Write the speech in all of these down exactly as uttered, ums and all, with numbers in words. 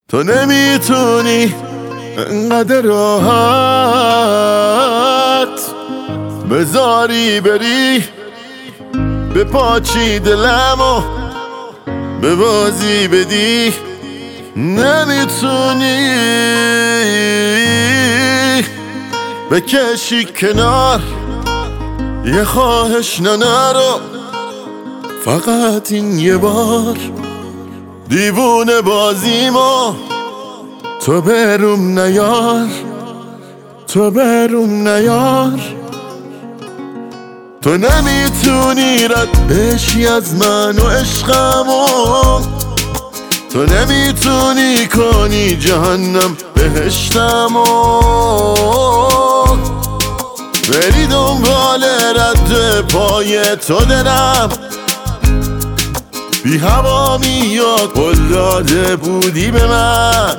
تو نمیتونی انقدر راحت بذاری بری به پاچی دلمو به بازی بدی. نمیتونی بکشی کنار یه خواهش ننه رو فقط این یه بار. دیوونه بازیمو تو بروم نیار، تو بروم نیار. تو نمیتونی رد بشی از من و عشقمو، تو نمیتونی کنی جهنم بهشتمو. بری دنبال رد پای تو دلم بی هوا میاد قول داده بودی به من.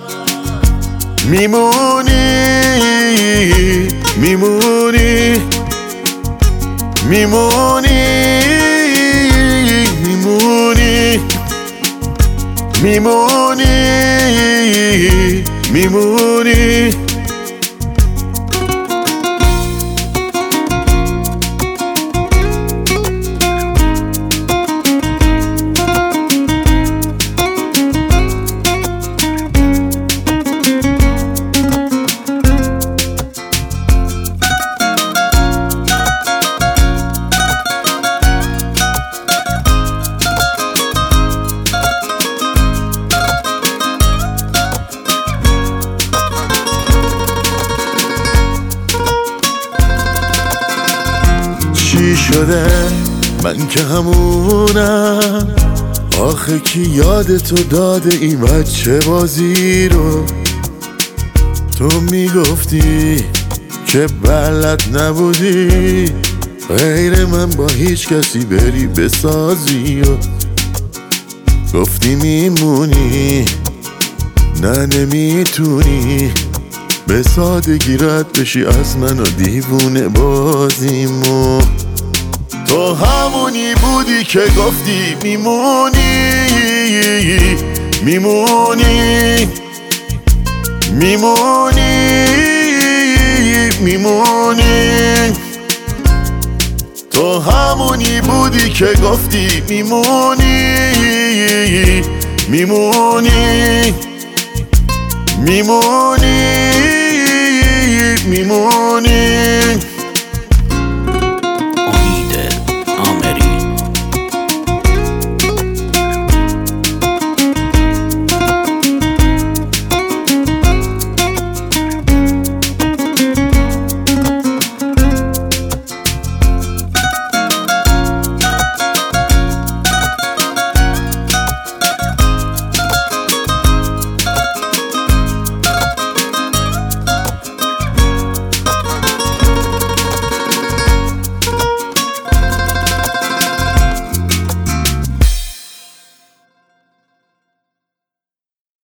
میمونی میمونی میمونی میمونی میمونی میمونی. چی شده من که همونم؟ آخه کی یادتو داده این بچه بازی رو؟ تو میگفتی که بلد نبودی غیر من با هیچ کسی بری بسازی و گفتی میمونی نه نمیتونی به سادگی رد بشی از من و دیوونه بازیمو. تو همونی بودی که گفتی میمونی میمونی میمونی میمونی. تو همونی بودی که گفتی میمونی میمونی میمونی میمونی.